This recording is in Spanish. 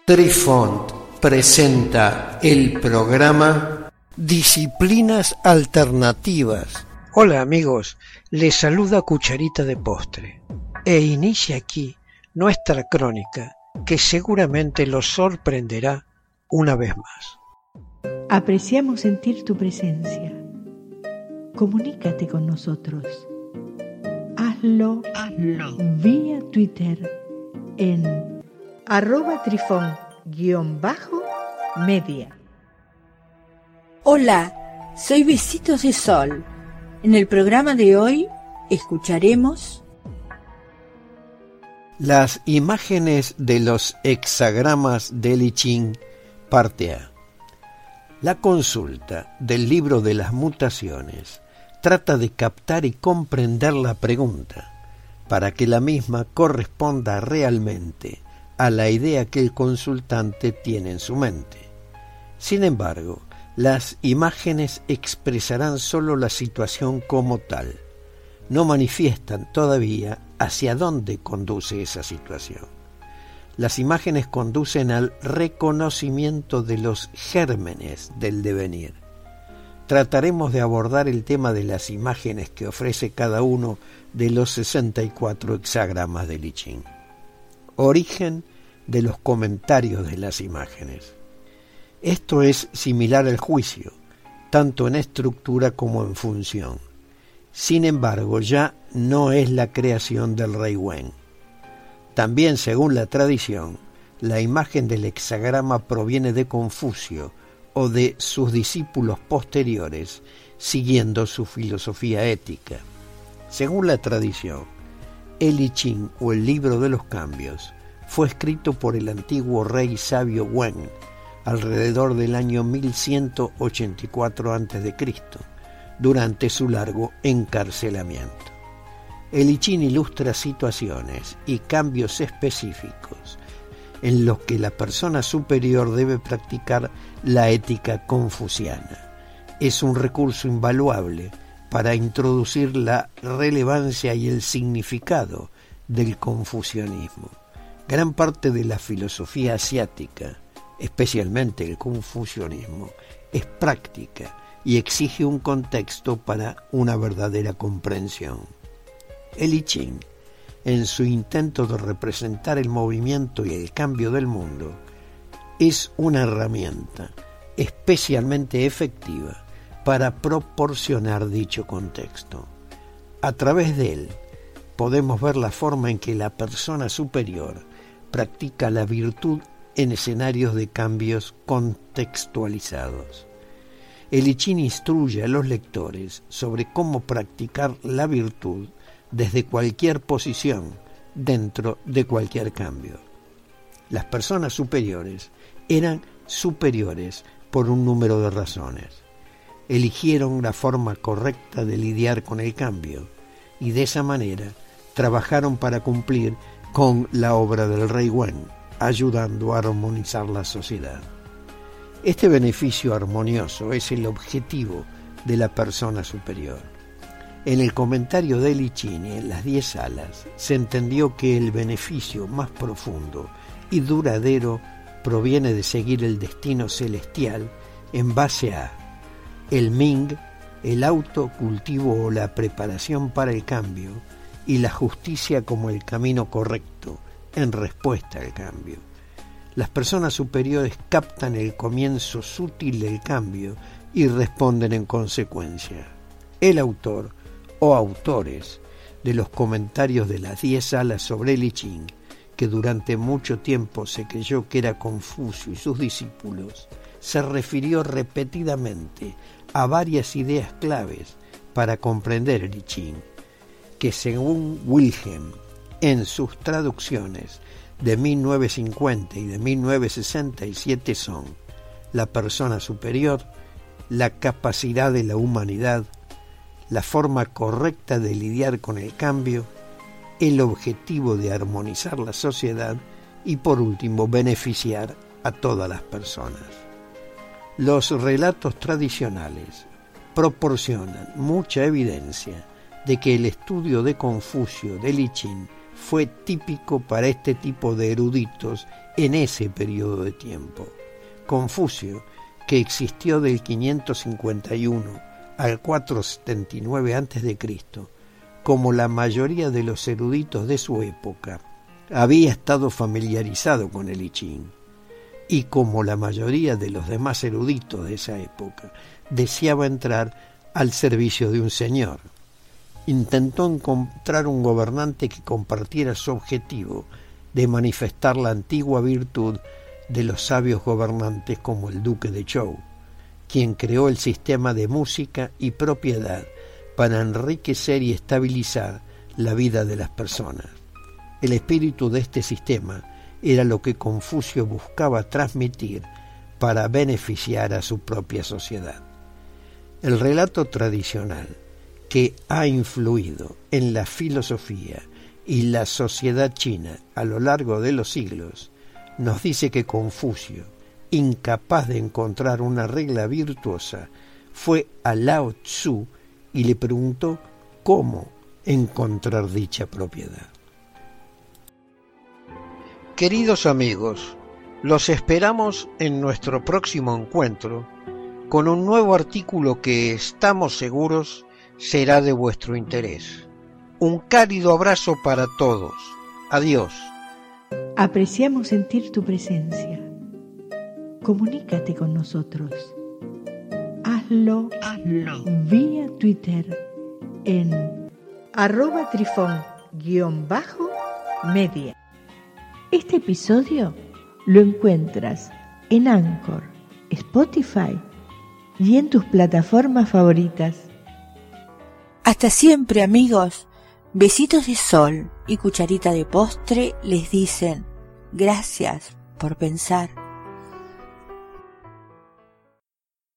Trifont presenta el programa Disciplinas Alternativas. Hola amigos, les saluda Cucharita de Postre e inicia aquí nuestra crónica que seguramente los sorprenderá una vez más. Apreciamos sentir tu presencia. Comunícate con nosotros. Hazlo vía Twitter en @trifon_media. Hola, soy Besitos de Sol. En el programa de hoy escucharemos las imágenes de los hexagramas del I Ching, parte A. La consulta del libro de las mutaciones trata de captar y comprender la pregunta para que la misma corresponda realmente a la idea que el consultante tiene en su mente. Sin embargo, las imágenes expresarán solo la situación como tal, no manifiestan todavía hacia dónde conduce esa situación. Las imágenes conducen al reconocimiento de los gérmenes del devenir. Trataremos de abordar el tema de las imágenes que ofrece cada uno de los 64 hexagramas del I Ching. Origen de los comentarios de las imágenes. Esto es similar al juicio, tanto en estructura como en función. Sin embargo, ya no es la creación del rey Wen. También, según la tradición, la imagen del hexagrama proviene de Confucio o de sus discípulos posteriores, siguiendo su filosofía ética. Según la tradición, el I Ching o el libro de los cambios fue escrito por el antiguo rey sabio Wen alrededor del año 1184 a.C., durante su largo encarcelamiento. El I Ching ilustra situaciones y cambios específicos en los que la persona superior debe practicar la ética confuciana. Es un recurso invaluable para introducir la relevancia y el significado del confucianismo. Gran parte de la filosofía asiática, especialmente el confucianismo, es práctica y exige un contexto para una verdadera comprensión. El I Ching, en su intento de representar el movimiento y el cambio del mundo, es una herramienta especialmente efectiva para proporcionar dicho contexto. A través de él podemos ver la forma en que la persona superior practica la virtud en escenarios de cambios contextualizados. El I Ching instruye a los lectores sobre cómo practicar la virtud desde cualquier posición, dentro de cualquier cambio. Las personas superiores eran superiores por un número de razones. Eligieron la forma correcta de lidiar con el cambio y de esa manera trabajaron para cumplir con la obra del rey Wen, ayudando a armonizar la sociedad. Este beneficio armonioso es el objetivo de la persona superior. En el comentario del I Ching en las 10 alas se entendió que el beneficio más profundo y duradero proviene de seguir el destino celestial en base a el Ming, el autocultivo o la preparación para el cambio, y la justicia como el camino correcto en respuesta al cambio. Las personas superiores captan el comienzo sutil del cambio y responden en consecuencia. El autor o autores de los comentarios de las 10 alas sobre el I Ching, que durante mucho tiempo se creyó que era Confucio y sus discípulos, se refirió repetidamente a varias ideas claves para comprender el I Ching, que según Wilhelm, en sus traducciones de 1950 y de 1967 son la persona superior, la capacidad de la humanidad, la forma correcta de lidiar con el cambio, el objetivo de armonizar la sociedad y, por último, beneficiar a todas las personas. Los relatos tradicionales proporcionan mucha evidencia de que el estudio de Confucio del I Ching fue típico para este tipo de eruditos en ese periodo de tiempo. Confucio, que existió del 551 al 479 a.C., como la mayoría de los eruditos de su época, había estado familiarizado con el I Ching, y como la mayoría de los demás eruditos de esa época, deseaba entrar al servicio de un señor. Intentó encontrar un gobernante que compartiera su objetivo de manifestar la antigua virtud de los sabios gobernantes como el duque de Zhou, quien creó el sistema de música y propiedad para enriquecer y estabilizar la vida de las personas. El espíritu de este sistema era lo que Confucio buscaba transmitir para beneficiar a su propia sociedad. El relato tradicional que ha influido en la filosofía y la sociedad china a lo largo de los siglos nos dice que Confucio, incapaz de encontrar una regla virtuosa, fue a Lao Tzu y le preguntó cómo encontrar dicha propiedad. Queridos amigos, los esperamos en nuestro próximo encuentro con un nuevo artículo que estamos seguros será de vuestro interés. Un cálido abrazo para todos. Adiós. Apreciamos sentir tu presencia. Comunícate con nosotros. Hazlo vía Twitter en @trifon_media. Este episodio lo encuentras en Anchor, Spotify y en tus plataformas favoritas. Hasta siempre, amigos. Besitos de sol y cucharita de postre les dicen gracias por pensar.